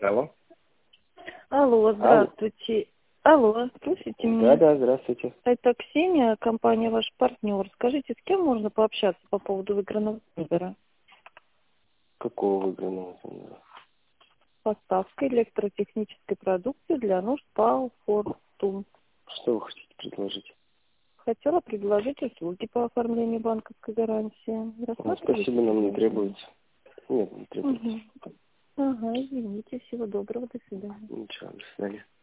Алло. Алло, здравствуйте. Алло, слышите меня? Да, здравствуйте. Это Ксения, компания «Ваш партнер». Скажите, с кем можно пообщаться по поводу выигранного тендера? Какого выигранного тендера? Поставка электротехнической продукции для нужд ПАО «Фортум». Что вы хотите предложить? Хотела предложить услуги по оформлению банковской гарантии. Ну, Рассматриваете? спасибо, нам не требуется. Нет, не требуется. Ага, извините, всего доброго, до свидания. Ничего, до свидания.